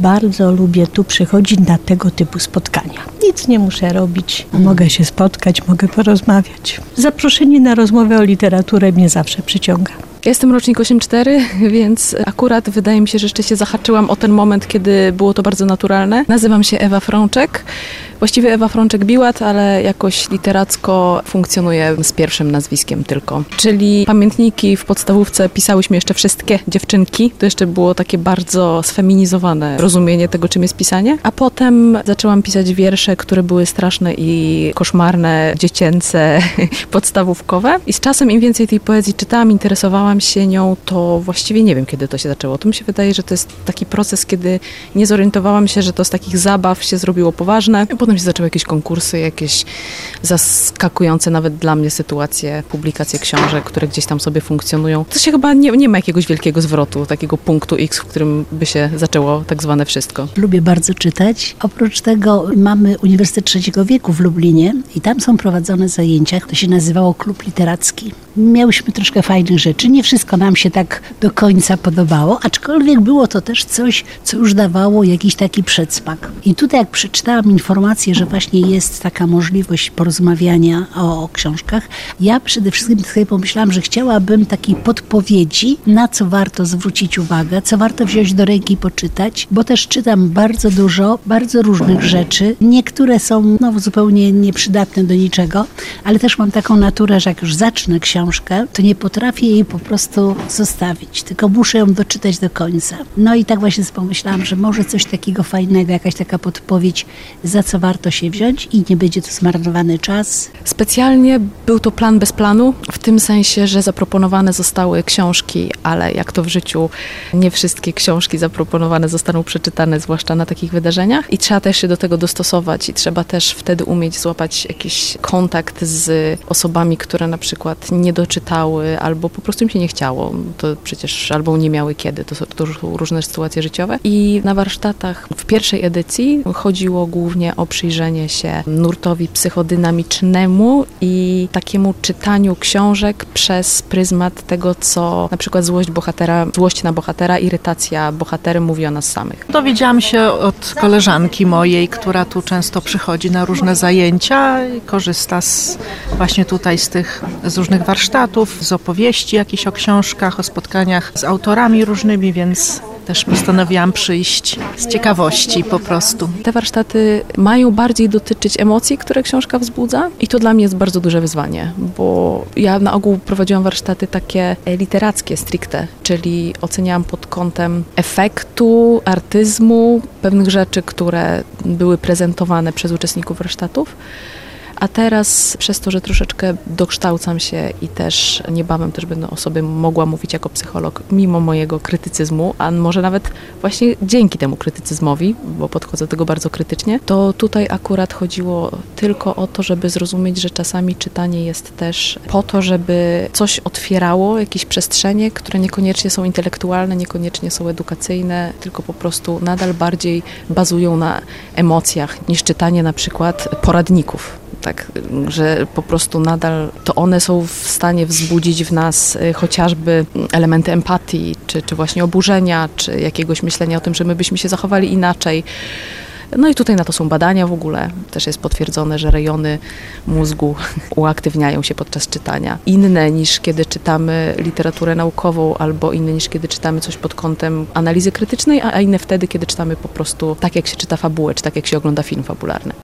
bardzo lubię tu przychodzić na tego typu spotkania. Nic nie muszę robić, mogę się spotkać, mogę porozmawiać. Zaproszenie na rozmowę o literaturę mnie zawsze przyciąga. Ja jestem rocznik 8-4, więc akurat wydaje mi się, że jeszcze się zahaczyłam o ten moment, kiedy było to bardzo naturalne. Nazywam się Ewa Frączek. Właściwie Ewa Frączek-Biłat, ale jakoś literacko funkcjonuję z pierwszym nazwiskiem tylko. Czyli pamiętniki w podstawówce pisałyśmy jeszcze wszystkie dziewczynki. To jeszcze było takie bardzo sfeminizowane rozumienie tego, czym jest pisanie. A potem zaczęłam pisać wiersze, które były straszne i koszmarne, dziecięce, podstawówkowe. I z czasem im więcej tej poezji czytałam, interesowałam się nią, to właściwie nie wiem, kiedy to się zaczęło. To mi się wydaje, że to jest taki proces, kiedy nie zorientowałam się, że to z takich zabaw się zrobiło poważne. Potem się zaczęły jakieś konkursy, jakieś zaskakujące nawet dla mnie sytuacje, publikacje książek, które gdzieś tam sobie funkcjonują. To się chyba nie ma jakiegoś wielkiego zwrotu, takiego punktu X, w którym by się zaczęło tak zwane wszystko. Lubię bardzo czytać. Oprócz tego mamy Uniwersytet Trzeciego Wieku w Lublinie i tam są prowadzone zajęcia. To się nazywało Klub Literacki. Miałyśmy troszkę fajnych rzeczy. Nie wszystko nam się tak do końca podobało, aczkolwiek było to też coś, co już dawało jakiś taki przedsmak. I tutaj jak przeczytałam informację, że właśnie jest taka możliwość porozmawiania o książkach, ja przede wszystkim sobie pomyślałam, że chciałabym takiej podpowiedzi, na co warto zwrócić uwagę, co warto wziąć do ręki i poczytać, bo też czytam bardzo dużo, bardzo różnych rzeczy. Niektóre są zupełnie nieprzydatne do niczego, ale też mam taką naturę, że jak już zacznę książkę, to nie potrafię jej po prostu zostawić, tylko muszę ją doczytać do końca. No i tak właśnie sobie pomyślałam, że może coś takiego fajnego, jakaś taka podpowiedź, za co warto się wziąć i nie będzie to zmarnowany czas. Specjalnie był to plan bez planu, w tym sensie, że zaproponowane zostały książki, ale jak to w życiu, nie wszystkie książki zaproponowane zostaną przeczytane, zwłaszcza na takich wydarzeniach i trzeba też się do tego dostosować i trzeba też wtedy umieć złapać jakiś kontakt z osobami, które na przykład nie doczytały albo po prostu im się nie chciało. To przecież albo nie miały kiedy, to są różne sytuacje życiowe. I na warsztatach w pierwszej edycji chodziło głównie o przyjrzenie się nurtowi psychodynamicznemu i takiemu czytaniu książek przez pryzmat tego, co na przykład złość na bohatera, irytacja bohatery mówi o nas samych. Dowiedziałam się od koleżanki mojej, która tu często przychodzi na różne zajęcia i korzysta właśnie tutaj z różnych warsztatów, z opowieści jakichś o książkach, o spotkaniach z autorami różnymi, więc też postanowiłam przyjść z ciekawości po prostu. Te warsztaty mają bardziej dotyczyć emocji, które książka wzbudza i to dla mnie jest bardzo duże wyzwanie, bo ja na ogół prowadziłam warsztaty takie literackie stricte, czyli oceniałam pod kątem efektu, artyzmu, pewnych rzeczy, które były prezentowane przez uczestników warsztatów. A teraz przez to, że troszeczkę dokształcam się i też niebawem też będę o sobie mogła mówić jako psycholog, mimo mojego krytycyzmu, a może nawet właśnie dzięki temu krytycyzmowi, bo podchodzę do tego bardzo krytycznie, to tutaj akurat chodziło tylko o to, żeby zrozumieć, że czasami czytanie jest też po to, żeby coś otwierało, jakieś przestrzenie, które niekoniecznie są intelektualne, niekoniecznie są edukacyjne, tylko po prostu nadal bardziej bazują na emocjach niż czytanie na przykład poradników. Tak, że po prostu nadal to one są w stanie wzbudzić w nas chociażby elementy empatii, czy właśnie oburzenia, czy jakiegoś myślenia o tym, że my byśmy się zachowali inaczej. No i tutaj na to są badania w ogóle. Też jest potwierdzone, że rejony mózgu uaktywniają się podczas czytania. Inne niż kiedy czytamy literaturę naukową, albo inne niż kiedy czytamy coś pod kątem analizy krytycznej, a inne wtedy, kiedy czytamy po prostu tak, jak się czyta fabułę, czy tak, jak się ogląda film fabularny.